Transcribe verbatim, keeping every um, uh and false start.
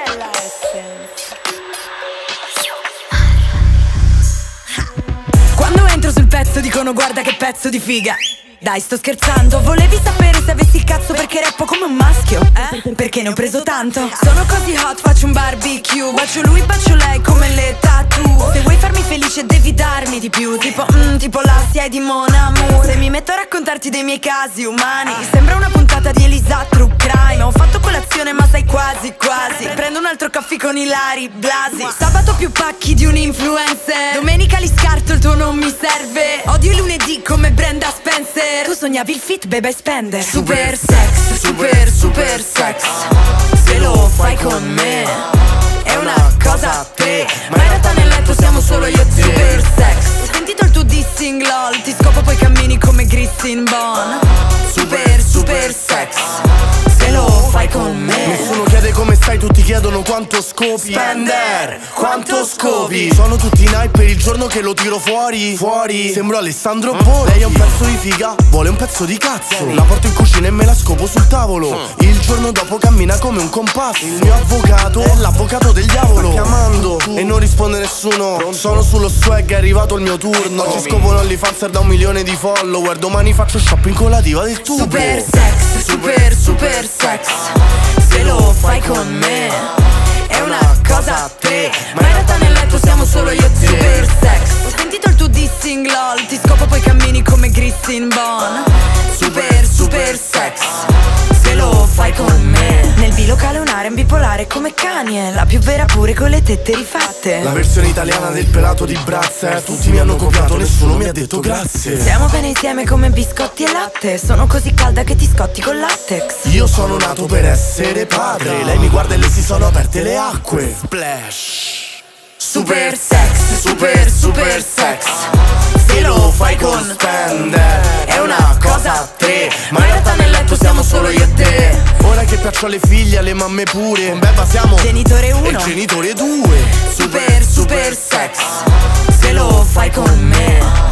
Stella Essence. Quando entro sul pezzo dicono guarda che pezzo di figa. Dai, sto scherzando, volevi sapere se avessi il cazzo perché rappo come un maschio? Eh? Perché ne ho preso tanto. Sono così hot, faccio un barbecue. Bacio lui, bacio lei come le tattoo. Se vuoi farmi felice devi darmi di più. Tipo, mm, tipo la sia di Mon Amour. Se mi metto a raccontarti dei miei casi umani sembra una puntata di Elisa True Crime. Ho fatto colazione ma sai quasi quasi. Prendo un altro caffè con Ilari Blasi. Sabato più pacchi di un influencer. Domenica li scarto, il tuo non mi serve. Odio il lunedì come Brenda Spencer. Tu sognavi il fit, baby, I spender. Super sex, super super sex. Se lo fai con me è una cosa a te, ma in realtà nel letto siamo solo io e te. Super sex. Ho sentito il tuo dissing lol. Ti scopo poi cammini come Gristin Bon. Super super sex. Se lo fai con me. Nessuno chiede come stai, tutti chiedono quanto scopi. Spender, quanto scopi. Sono tutti in hype per il giorno che lo tiro fuori. Fuori, sembro Alessandro Borghi. Lei è un pezzo di figa, vuole un pezzo di cazzo. La porto in cucina e me la scopo sul tavolo. Il giorno dopo cammina come un compasso. Il mio avvocato è l'avvocato del diavolo. Sta chiamando e non risponde nessuno. Sono sullo swag, è arrivato il mio turno. Oggi scopo l'OnlyFans da un milione di follower. Domani faccio shopping con la diva del tubo. Super sex, super super sex. Se lo fai con me è una cosa a te, ma in realtà nel letto siamo solo io e te. Super sex. Ho sentito il tuo dissing lol. Ti scopo poi cammini come Gristin Bon. Super super sex. Se lo fai con me. Nel bilocale un R and B polare come Kanye. La più vera pure con le tette rifatte. La versione italiana del pelato di Brazza. Tutti mi hanno copiato, nessuno mi ha detto grazie. Siamo bene insieme come biscotti e latte. Sono così calda che ti scotti con latex. Io sono nato per essere padre. Lei mi guarda e le si sono aperte le acque. Splash. Super sex, super super sex. Se lo fai con Spender è una cosa a te, ma in realtà nel letto siamo solo io e te. Ora che piaccio alle figlie, alle mamme pure. Con Beba siamo genitore uno e genitore due. Super super sex. Se lo fai con me